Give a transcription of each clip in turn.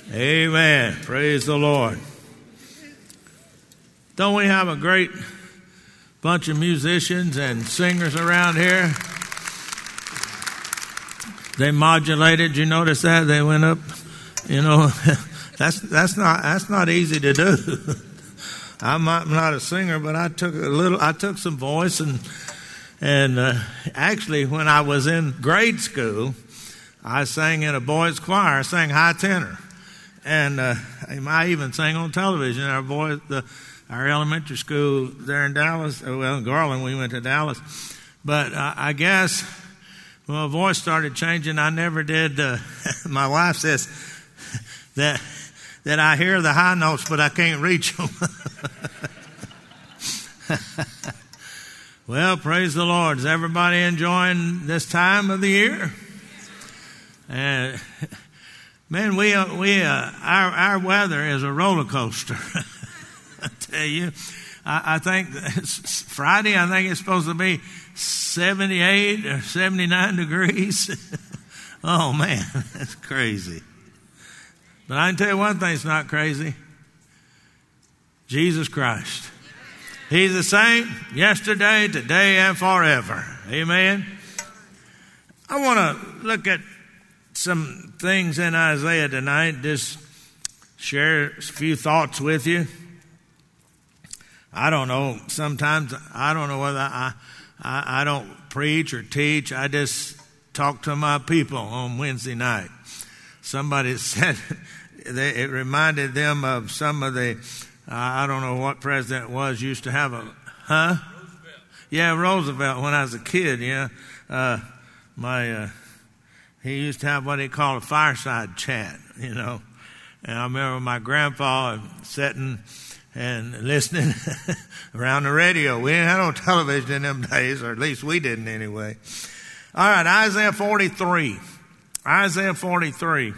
Amen. Praise the Lord. Don't we have a great bunch of musicians and singers around here? They modulated. You notice that? They went up. You know, that's not easy to do. I'm not a singer, but I took some voice and actually when I was in grade school, I sang in a boys' choir. I sang high tenor. And I even sang on television. Our elementary school there in Dallas, well, in Garland, we went to Dallas. But I guess when my voice started changing, I never did. My wife says that I hear the high notes, but I can't reach them. Well, praise the Lord. Is everybody enjoying this time of the year? And man, our weather is a roller coaster. I tell you, I think it's Friday. I think it's supposed to be 78 or 79 degrees. Oh man, that's crazy. But I can tell you one thing's not crazy. Jesus Christ. He's the same yesterday, today, and forever. Amen. I want to look at some things in Isaiah tonight, just share a few thoughts with you. I don't know, sometimes I don't know whether I don't preach or teach. I just talk to my people on Wednesday night. Somebody said it reminded them of some of the, I don't know what president it was, used to have Roosevelt. Yeah, Roosevelt when I was a kid, yeah. He used to have what he called a fireside chat, you know. And I remember my grandpa sitting and listening around the radio. We didn't have no television in them days, or at least we didn't anyway. All right, Isaiah 43. Isaiah 43.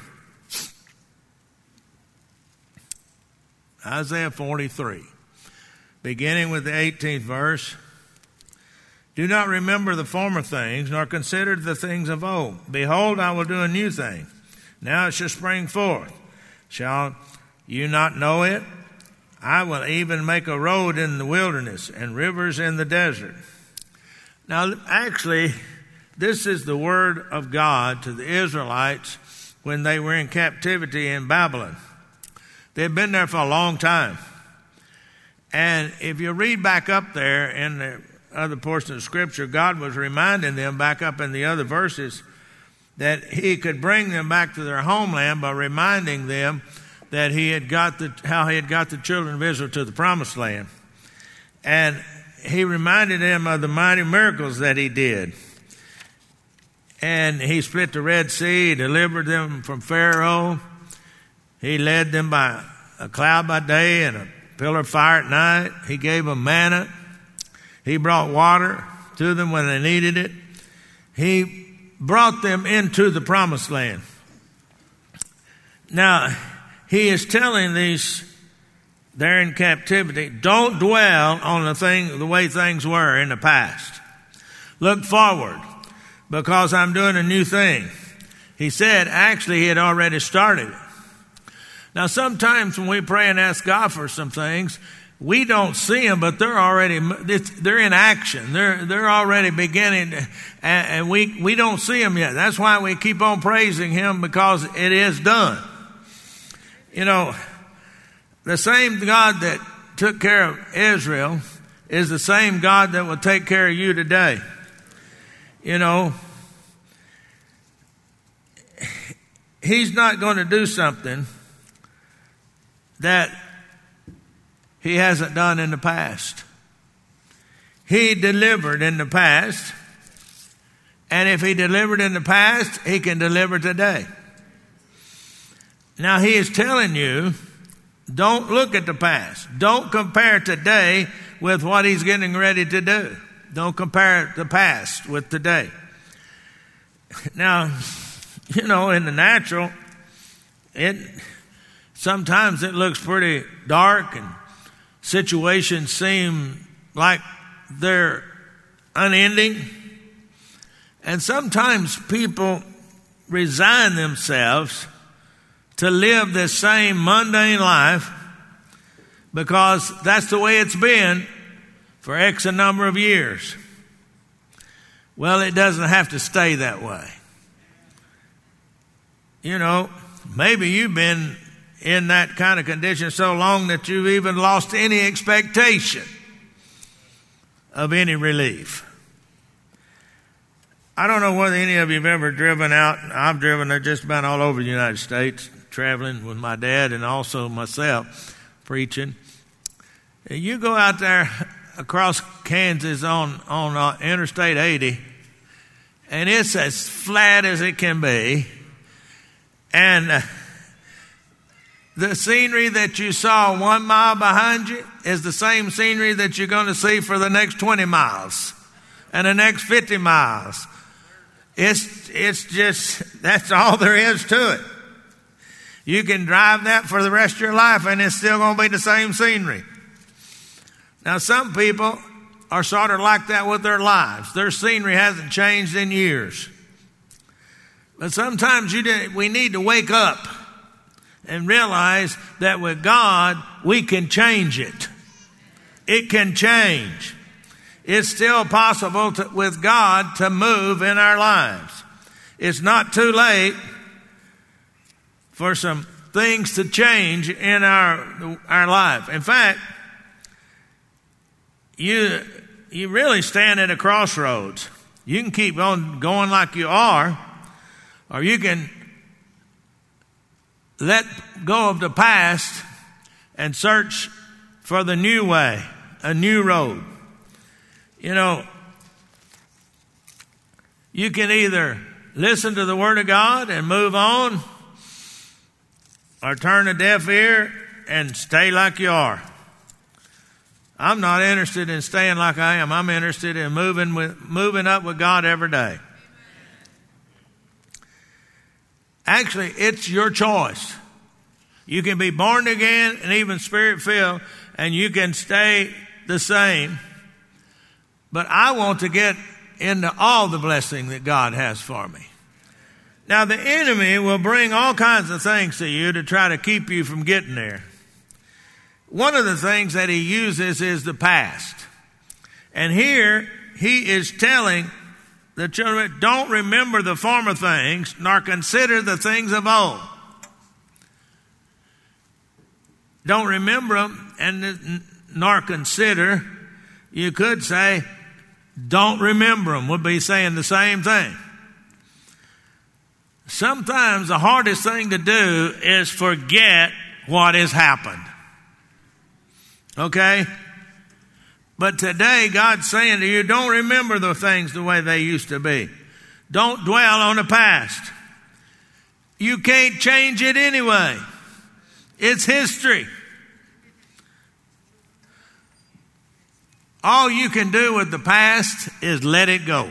Isaiah 43. Beginning with the 18th verse. Do not remember the former things, nor consider the things of old. Behold, I will do a new thing. Now it shall spring forth. Shall you not know it? I will even make a road in the wilderness and rivers in the desert. Now, actually, this is the word of God to the Israelites when they were in captivity in Babylon. They'd been there for a long time. And if you read back up there in the other portion of Scripture, God was reminding them back up in the other verses that He could bring them back to their homeland by reminding them that how He had got the children of Israel to the promised land. And He reminded them of the mighty miracles that He did. And He split the Red Sea, delivered them from Pharaoh. He led them by a cloud by day and a pillar of fire at night. He gave them manna. He brought water to them when they needed it. He brought them into the promised land. Now, He is telling these, they're in captivity, don't dwell on the way things were in the past. Look forward, because I'm doing a new thing. He said, actually, He had already started it. Now, sometimes when we pray and ask God for some things, we don't see them, but they're in action. They're already beginning, and we don't see them yet. That's why we keep on praising Him, because it is done. You know, the same God that took care of Israel is the same God that will take care of you today. You know, He's not going to do something that He hasn't done in the past. He delivered in the past, and if He delivered in the past, He can deliver today. Now, He is telling you, don't look at the past. Don't compare today with what He's getting ready to do. Don't compare the past with today. Now, you know, in the natural, sometimes it looks pretty dark and situations seem like they're unending. And sometimes people resign themselves to live this same mundane life because that's the way it's been for X a number of years. Well, it doesn't have to stay that way. You know, maybe you've been in that kind of condition so long that you've even lost any expectation of any relief. I don't know whether any of you have ever driven out. I've driven just about all over the United States, traveling with my dad and also myself, preaching. You go out there across Kansas on Interstate 80, and it's as flat as it can be. And the scenery that you saw 1 mile behind you is the same scenery that you're going to see for the next 20 miles and the next 50 miles. It's just, that's all there is to it. You can drive that for the rest of your life and it's still going to be the same scenery. Now, some people are sort of like that with their lives. Their scenery hasn't changed in years. But sometimes we need to wake up and realize that with God, we can change it. It can change. It's still possible with God to move in our lives. It's not too late for some things to change in our life. In fact, you really stand at a crossroads. You can keep on going like you are, or you can let go of the past and search for the new way, a new road. You know, you can either listen to the Word of God and move on, or turn a deaf ear and stay like you are. I'm not interested in staying like I am. I'm interested in moving up with God every day. Actually, it's your choice. You can be born again and even Spirit-filled, and you can stay the same. But I want to get into all the blessing that God has for me. Now, the enemy will bring all kinds of things to you to try to keep you from getting there. One of the things that he uses is the past. And here he is telling the children, don't remember the former things, nor consider the things of old. Don't remember them and nor consider. You could say, don't remember them, would be saying the same thing. Sometimes the hardest thing to do is forget what has happened. Okay? But today, God's saying to you, don't remember the things the way they used to be. Don't dwell on the past. You can't change it anyway. It's history. All you can do with the past is let it go.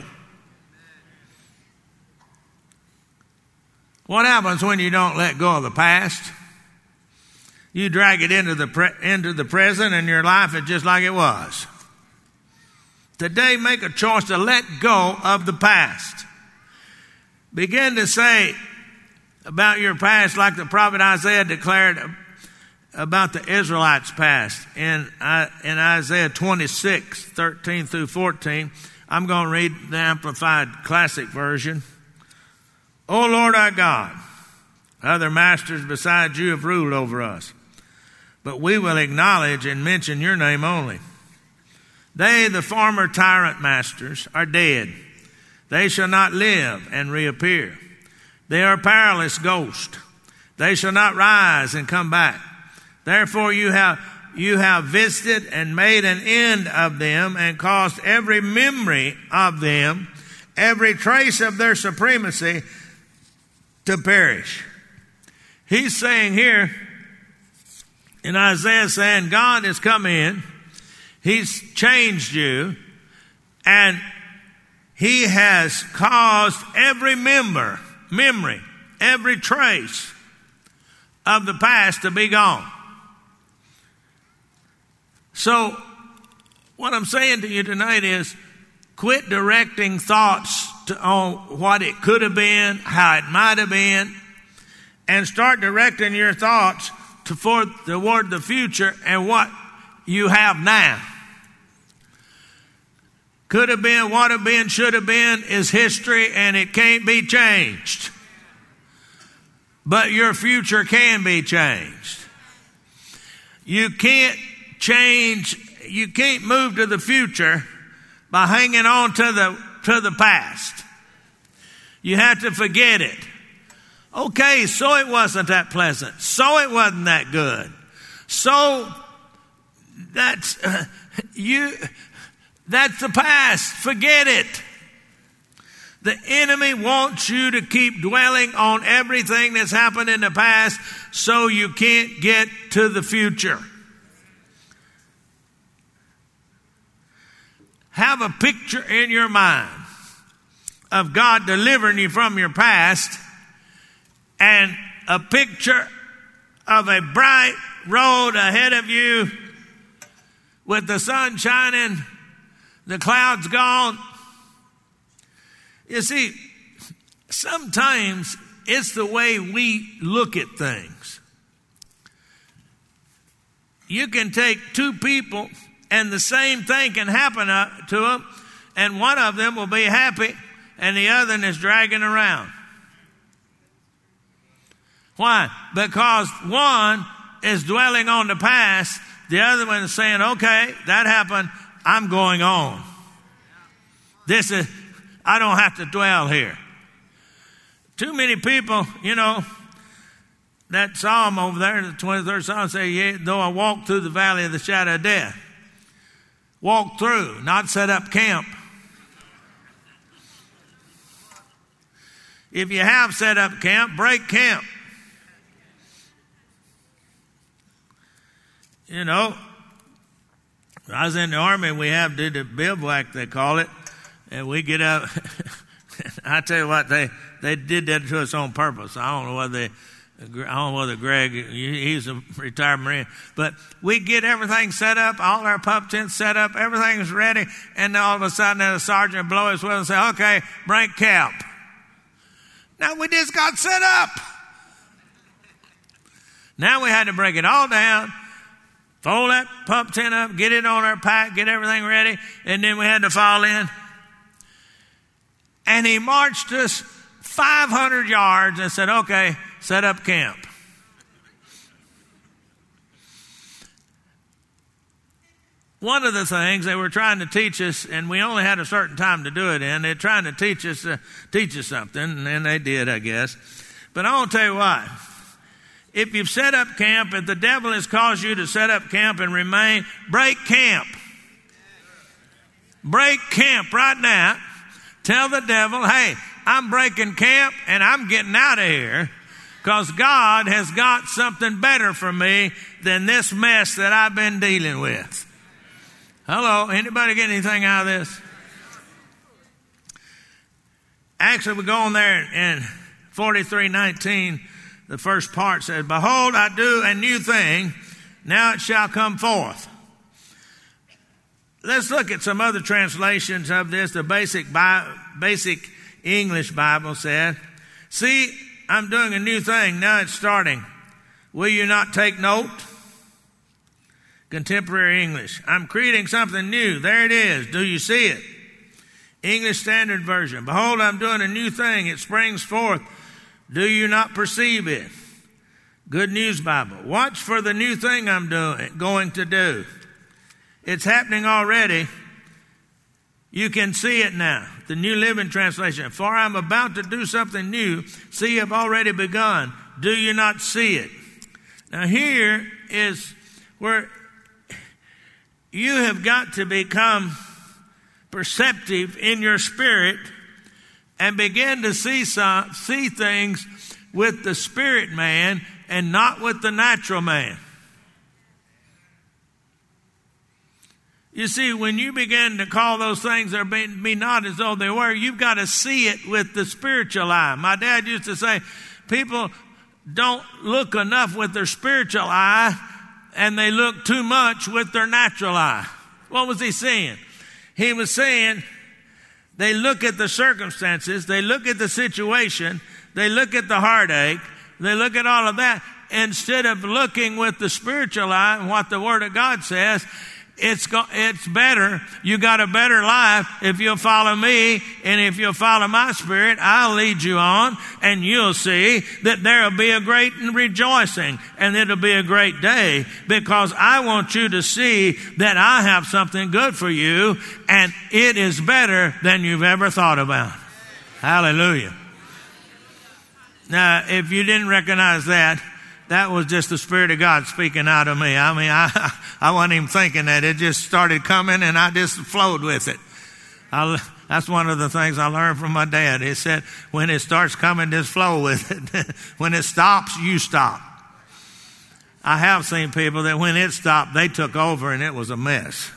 What happens when you don't let go of the past? You drag it into the present, and your life is just like it was. Today, make a choice to let go of the past. Begin to say about your past like the prophet Isaiah declared about the Israelites' past in Isaiah 26, 13 through 14. I'm going to read the Amplified Classic Version. O Lord our God, other masters besides you have ruled over us, but we will acknowledge and mention your name only. They, the former tyrant masters, are dead. They shall not live and reappear. They are powerless ghosts. They shall not rise and come back. Therefore you have visited and made an end of them and caused every memory of them, every trace of their supremacy to perish. He's saying here in Isaiah, saying God has come in, he's changed you, and he has caused every memory, every trace of the past to be gone. So what I'm saying to you tonight is quit directing thoughts on what it could have been, how it might have been, and start directing your thoughts toward the future and what you have now. Could have been, would have been, should have been is history, and it can't be changed. But your future can be changed. You can't move to the future by hanging on to the past. You have to forget it. Okay, so it wasn't that pleasant. So it wasn't that good. So that's the past. Forget it. The enemy wants you to keep dwelling on everything that's happened in the past so you can't get to the future. Have a picture in your mind of God delivering you from your past and a picture of a bright road ahead of you with the sun shining, the clouds gone. You see, sometimes it's the way we look at things. You can take two people and the same thing can happen to them, and one of them will be happy and the other is dragging around. Why? Because one is dwelling on the past, the other one is saying, okay, that happened, I'm going on. I don't have to dwell here. Too many people, that psalm over there, the 23rd Psalm says, yeah, though I walk through the valley of the shadow of death. Walk through, not set up camp. If you have set up camp, break camp. I was in the army, we did a bivouac, they call it, and we get up. I tell you what, they did that to us on purpose. I don't know whether Greg, he's a retired Marine, but we get everything set up, all our pup tents set up, everything's ready, and then all of a sudden the sergeant blow his whistle and say, okay, break camp. Now we just got set up. Now we had to break it all down, fold that pup tent up, get it on our pack, get everything ready, and then we had to fall in. And he marched us 500 yards and said, okay, set up camp. One of the things they were trying to teach us, and we only had a certain time to do it in, they're trying to teach us something, and they did, I guess. But I want to tell you what. If you've set up camp, if the devil has caused you to set up camp and remain, break camp. Break camp right now. Tell the devil, hey, I'm breaking camp and I'm getting out of here because God has got something better for me than this mess that I've been dealing with. Hello, anybody get anything out of this? Actually, we go on there in 43:19. The first part says, behold, I do a new thing. Now it shall come forth. Let's look at some other translations of this. The basic English Bible said, see, I'm doing a new thing. Now it's starting. Will you not take note? Contemporary English. I'm creating something new. There it is. Do you see it? English Standard Version. Behold, I'm doing a new thing. It springs forth. Do you not perceive it? Good News Bible. Watch for the new thing I'm going to do. It's happening already. You can see it now. The New Living Translation. For I'm about to do something new. See, I've already begun. Do you not see it? Now here is where you have got to become perceptive in your spirit and begin to see things with the spirit man and not with the natural man. You see, when you begin to call those things that be not as though they were, you've got to see it with the spiritual eye. My dad used to say, people don't look enough with their spiritual eye and they look too much with their natural eye. What was he saying? He was saying, they look at the circumstances, they look at the situation, they look at the heartache, They look at all of that instead of looking with the spiritual eye and what the Word of God says. It's better. You got a better life if you'll follow me, and if you'll follow my Spirit, I'll lead you on, and you'll see that there'll be a great rejoicing, and it'll be a great day, because I want you to see that I have something good for you, and it is better than you've ever thought about. Hallelujah. Now, if you didn't recognize that, that was just the Spirit of God speaking out of me. I mean, I wasn't even thinking that. It just started coming, and I just flowed with it. That's one of the things I learned from my dad. He said, when it starts coming, just flow with it. When it stops, you stop. I have seen people that when it stopped, they took over, and it was a mess.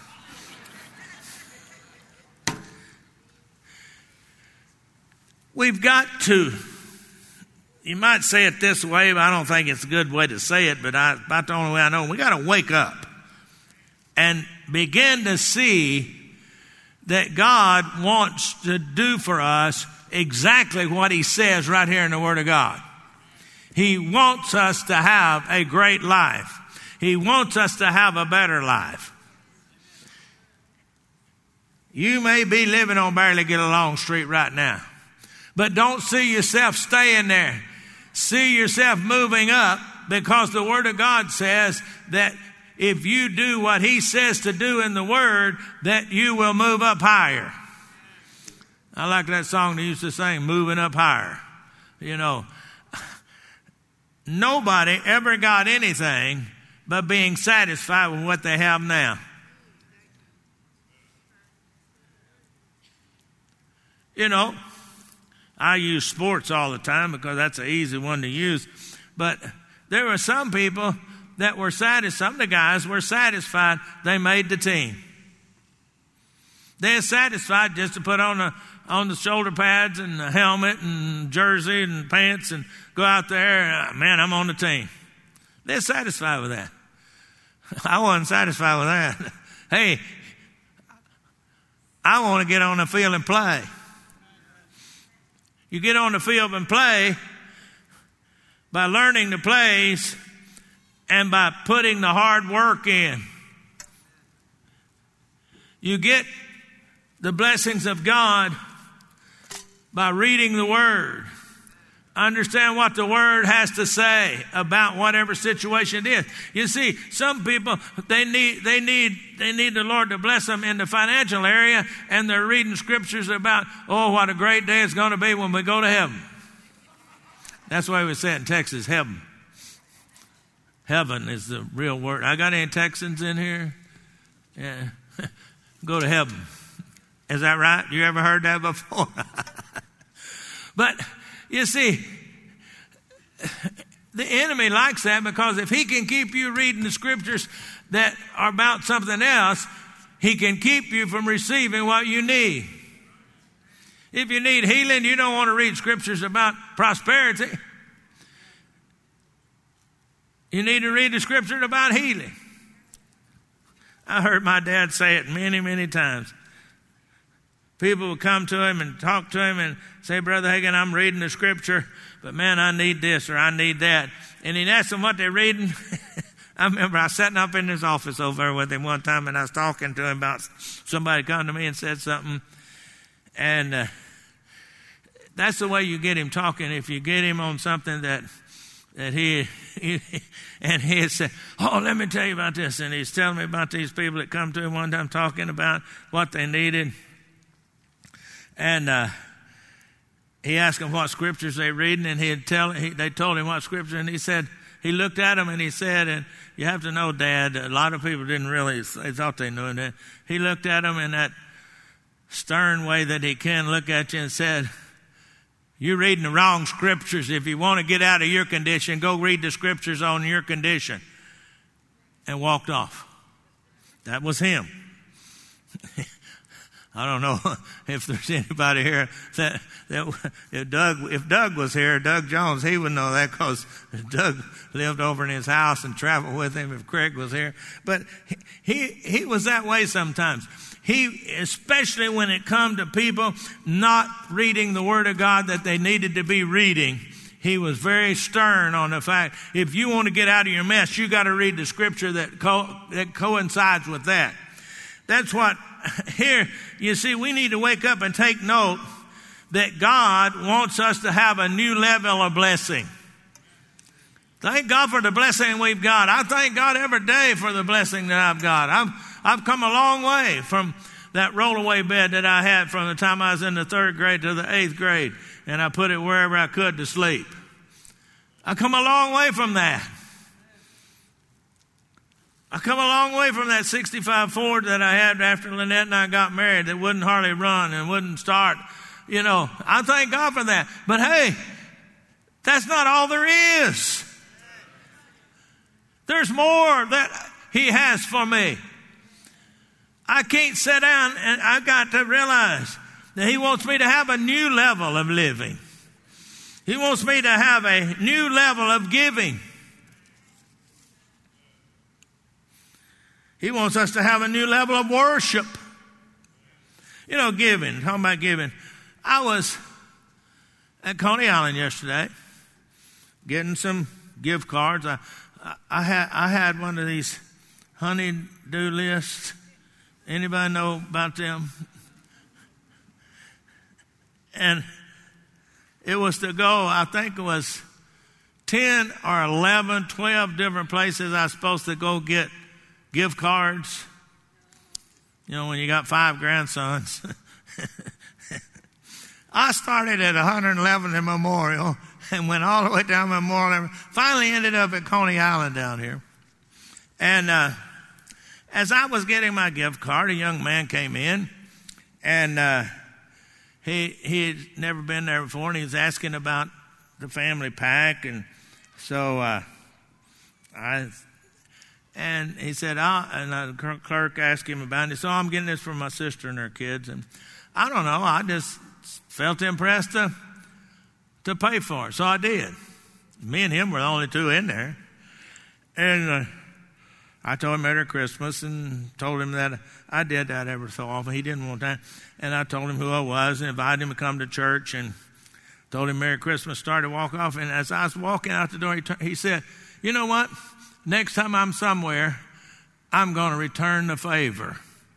We've got to... You might say it this way, but I don't think it's a good way to say it, but about the only way I know. We got to wake up and begin to see that God wants to do for us exactly what He says right here in the Word of God. He wants us to have a great life. He wants us to have a better life. You may be living on Barely Get Along Street right now, but don't see yourself staying there. See yourself moving up, because the Word of God says that if you do what He says to do in the Word, that you will move up higher. I like that song they used to sing, Moving Up Higher. You know, nobody ever got anything but being satisfied with what they have now. You know, I use sports all the time because that's an easy one to use. But there were some people that were satisfied. Some of the guys were satisfied they made the team. They're satisfied just to put on the shoulder pads and the helmet and jersey and pants and go out there. Man, I'm on the team. They're satisfied with that. I wasn't satisfied with that. Hey, I want to get on the field and play. You get on the field and play by learning the plays and by putting the hard work in. You get the blessings of God by reading the Word. Understand what the Word has to say about whatever situation it is. You see, some people, they need the Lord to bless them in the financial area, and they're reading scriptures about, oh, what a great day it's going to be when we go to heaven. That's why we say it in Texas, heaven. Heaven is the real word. I got any Texans in here? Yeah. Go to heaven. Is that right? You ever heard that before? But you see, the enemy likes that, because if he can keep you reading the scriptures that are about something else, he can keep you from receiving what you need. If you need healing, you don't want to read scriptures about prosperity. You need to read the scripture about healing. I heard my dad say it many, many times. People would come to him and talk to him and say, Brother Hagin, I'm reading the scripture, but man, I need this or I need that. And he'd ask them what they're reading. I remember I was sitting up in his office over there with him one time, and I was talking to him about somebody come to me and said something. And that's the way you get him talking. If you get him on something that he and he said, oh, let me tell you about this. And he's telling me about these people that come to him one time talking about what they needed. And he asked them what scriptures they reading, and they told him what scripture, and he said, he looked at them and he said, and you have to know, Dad, a lot of people didn't really, they thought they knew it. He looked at them in that stern way that he can look at you and said, you're reading the wrong scriptures. If you want to get out of your condition, go read the scriptures on your condition. And walked off. That was him. I don't know if there's anybody here that if Doug was here, Doug Jones, he would know that, because Doug lived over in his house and traveled with him if Craig was here. But he was that way sometimes. Especially when it come to people not reading the Word of God that they needed to be reading, he was very stern on the fact, if you want to get out of your mess, you got to read the scripture that coincides with that. That's what, here, you see, we need to wake up and take note that God wants us to have a new level of blessing. Thank God for the blessing we've got. I thank God every day for the blessing that I've got. I've come a long way from that rollaway bed that I had from the time I was in the 3rd grade to the 8th grade, and I put it wherever I could to sleep. I come a long way from that. I come a long way from that 65 Ford that I had after Lynette and I got married that wouldn't hardly run and wouldn't start. You know, I thank God for that. But hey, that's not all there is. There's more that He has for me. I can't sit down, and I've got to realize that He wants me to have a new level of living. He wants me to have a new level of giving. He wants us to have a new level of worship. You know, giving, talking about giving. I was at Coney Island yesterday getting some gift cards. I had one of these honey-do lists. Anybody know about them? And it was to go, I think it was 10 or 11, 12 different places I was supposed to go get gift cards. You know, when you got 5 grandsons. I started at 111th Memorial and went all the way down Memorial. Finally ended up at Coney Island down here. And as I was getting my gift card, a young man came in, and he had never been there before, and he was asking about the family pack, and so and he said, and the clerk asked him about it. He said, I'm getting this for my sister and her kids, and I don't know, I just felt impressed to pay for it, so I did. Me and him were the only 2 in there, and I told him Merry Christmas and told him that I did that every so often. He didn't want that. And I told him who I was and invited him to come to church and told him Merry Christmas, started to walk off. And as I was walking out the door, he said, you know what? Next time I'm somewhere, I'm going to return the favor.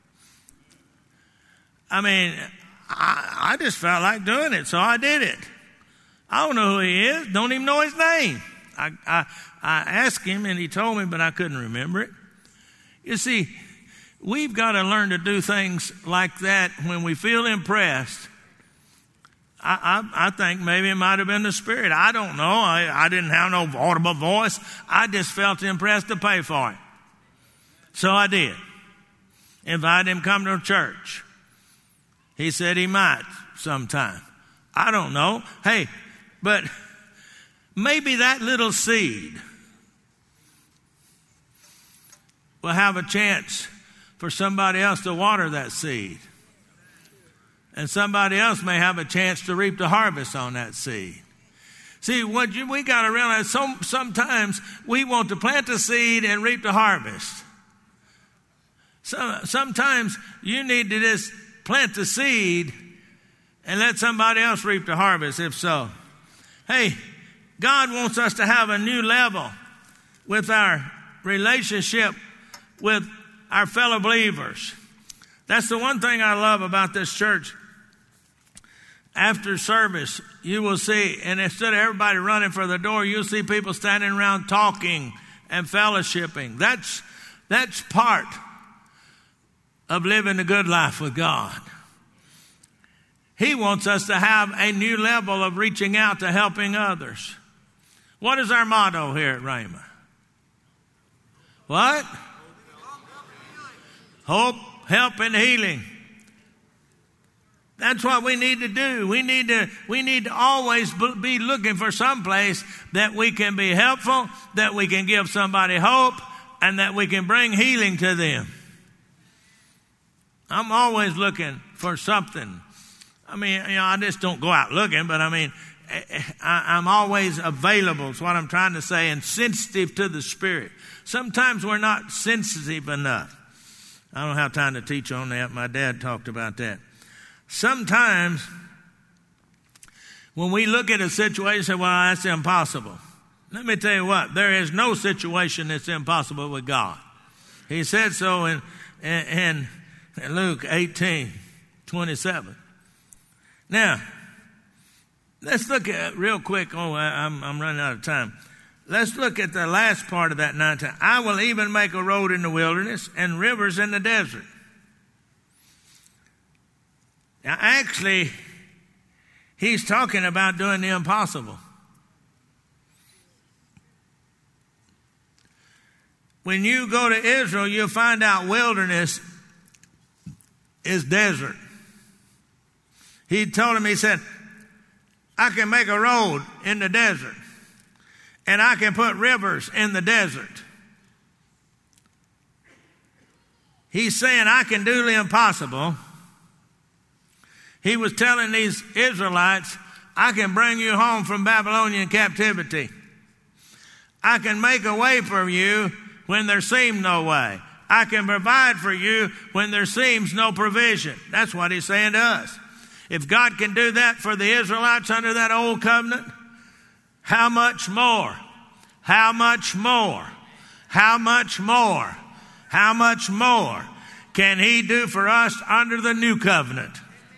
I mean, I just felt like doing it, so I did it. I don't know who he is. Don't even know his name. I asked him, and he told me, but I couldn't remember it. You see, we've got to learn to do things like that when we feel impressed. I think maybe it might have been the Spirit. I don't know. I didn't have no audible voice. I just felt impressed to pay for it. So I did. Invited him to come to church. He said he might sometime. I don't know. Hey, but maybe that little seed will have a chance for somebody else to water that seed. And somebody else may have a chance to reap the harvest on that seed. See, what we got to realize, sometimes we want to plant the seed and reap the harvest. Sometimes you need to just plant the seed and let somebody else reap the harvest, if so. Hey, God wants us to have a new level with our relationship with our fellow believers. That's the one thing I love about this church. After service, you will see, and instead of everybody running for the door, you'll see people standing around talking and fellowshipping. That's part of living a good life with God. He wants us to have a new level of reaching out to helping others. What is our motto here at Rhema? What? Hope, help, and healing. That's what we need to do. We need to always be looking for some place that we can be helpful, that we can give somebody hope, and that we can bring healing to them. I'm always looking for something. I mean, I just don't go out looking, but I mean, I'm always available, is what I'm trying to say, and sensitive to the Spirit. Sometimes we're not sensitive enough. I don't have time to teach on that. My dad talked about that. Sometimes When we look at a situation, say, well, that's impossible. Let me tell you what, there is no situation that's impossible with God. He said so in Luke 18:27. Now, let's look at real quick. Oh, I'm running out of time. Let's look at the last part of that 19. I will even make a road in the wilderness and rivers in the desert. Now, actually, he's talking about doing the impossible. When you go to Israel, you'll find out wilderness is desert. He told him, he said, I can make a road in the desert, and I can put rivers in the desert. He's saying, I can do the impossible. He was telling these Israelites, I can bring you home from Babylonian captivity. I can make a way for you when there seemed no way. I can provide for you when there seems no provision. That's what he's saying to us. If God can do that for the Israelites under that old covenant, how much more? How much more? How much more? How much more can he do for us under the new covenant?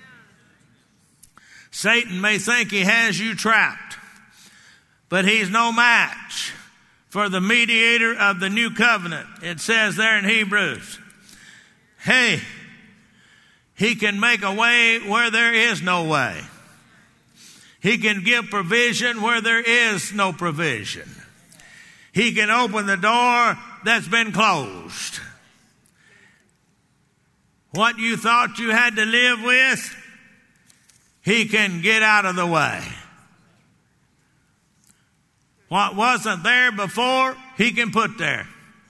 Satan may think he has you trapped, but he's no match for the mediator of the new covenant. It says there in Hebrews, hey, he can make a way where there is no way. He can give provision where there is no provision. He can open the door that's been closed. What you thought you had to live with, he can get out of the way. What wasn't there before, he can put there.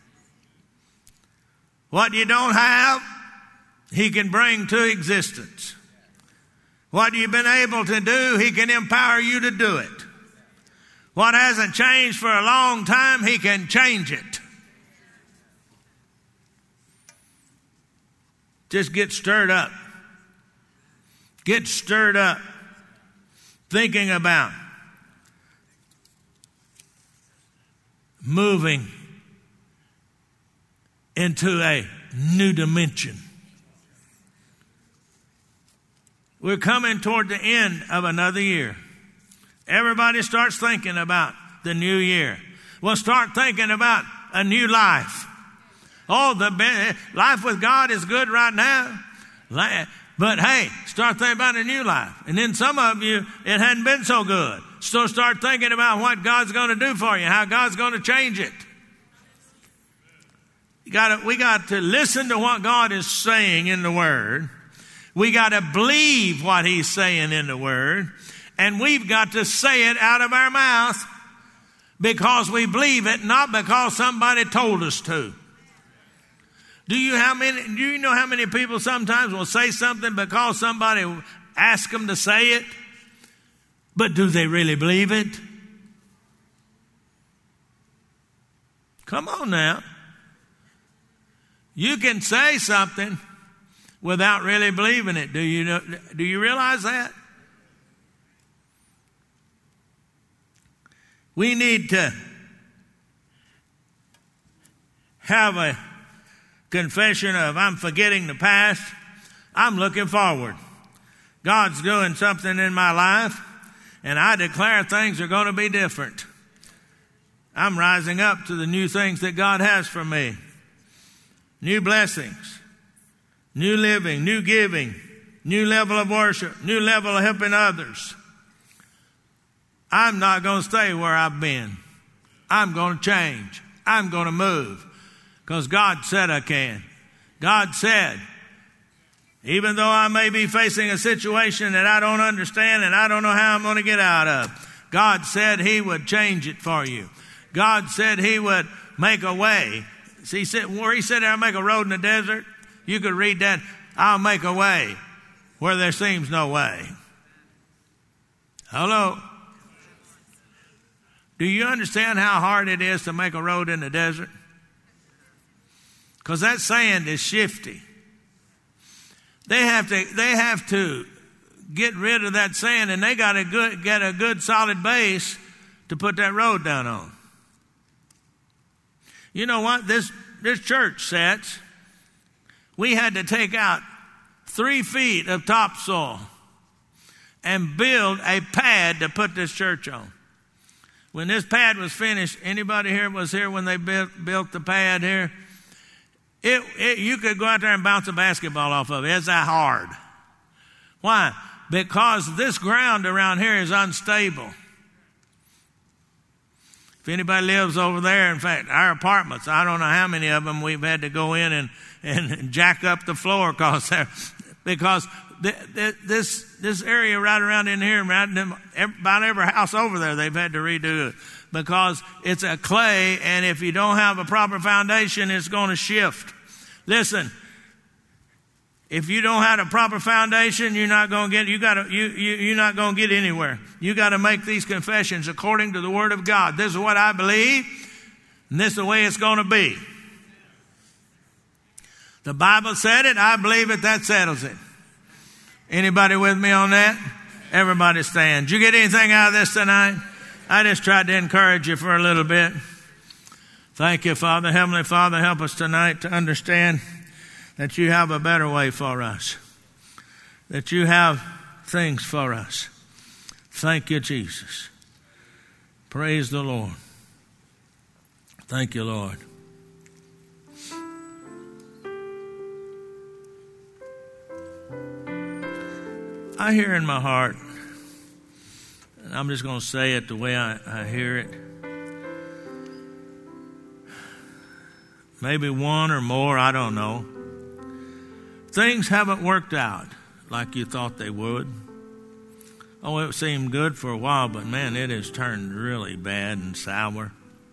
What you don't have, he can bring to existence. What you've been able to do, he can empower you to do it. What hasn't changed for a long time, he can change it. Just get stirred up. Get stirred up thinking about moving into a new dimension. We're coming toward the end of another year. Everybody starts thinking about the new year. We'll start thinking about a new life. Oh, the life with God is good right now. But hey, start thinking about a new life. And then some of you, it hadn't been so good. So start thinking about what God's going to do for you, how God's going to change it. We got to listen to what God is saying in the Word. We got to believe what He's saying in the Word. And we've got to say it out of our mouth because we believe it, not because somebody told us to. Do you know how many people sometimes will say something because somebody asks them to say it? But do they really believe it? Come on now. You can say something without really believing it. Do you realize that? We need to have a confession of, I'm forgetting the past. I'm looking forward. God's doing something in my life, and I declare things are going to be different. I'm rising up to the new things that God has for me. New blessings, new living, new giving, new level of worship, new level of helping others. I'm not going to stay where I've been. I'm going to change. I'm going to move. Because God said I can. God said, even though I may be facing a situation that I don't understand and I don't know how I'm going to get out of, God said He would change it for you. God said He would make a way. See, where He said I'll make a road in the desert, you could read that, I'll make a way where there seems no way. Hello? Do you understand how hard it is to make a road in the desert? Because that sand is shifty. They have to get rid of that sand, and they got to get a good solid base to put that road down on. You know what? This church sets, we had to take out 3 feet of topsoil and build a pad to put this church on. When this pad was finished, anybody here was here when they built the pad here? You could go out there and bounce a basketball off of it. It's that hard. Why? Because this ground around here is unstable. If anybody lives over there, in fact, our apartments, I don't know how many of them we've had to go in and jack up the floor because this area right around in here, about every house over there, they've had to redo it because it's a clay, and if you don't have a proper foundation, it's going to shift. Listen, if you don't have a proper foundation, you're not going to you're not going to get anywhere. You got to make these confessions according to the Word of God. This is what I believe, and this is the way it's going to be. The Bible said it. I believe it. That settles it. Anybody with me on that? Everybody stand. Did you get anything out of this tonight? I just tried to encourage you for a little bit. Thank you, Father. Heavenly Father, help us tonight to understand that you have a better way for us, that you have things for us. Thank you, Jesus. Praise the Lord. Thank you, Lord. I hear in my heart, and I'm just going to say it the way I hear it. Maybe one or more, I don't know. Things haven't worked out like you thought they would. Oh, it seemed good for a while, but man, it has turned really bad and sour.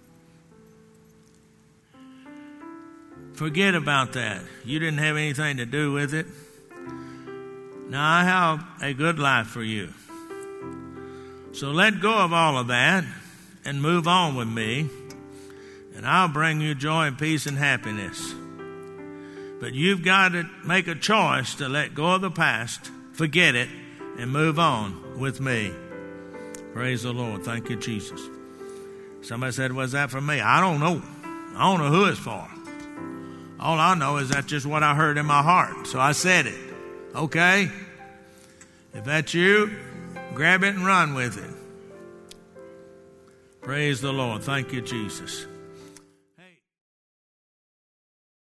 Forget about that. You didn't have anything to do with it. Now, I have a good life for you. So let go of all of that and move on with me, and I'll bring you joy and peace and happiness. But you've got to make a choice to let go of the past, forget it, and move on with me. Praise the Lord. Thank you, Jesus. Somebody said, was that for me? I don't know. I don't know who it's for. All I know is that's just what I heard in my heart. So I said it. Okay? If that's you, grab it and run with it. Praise the Lord. Thank you, Jesus.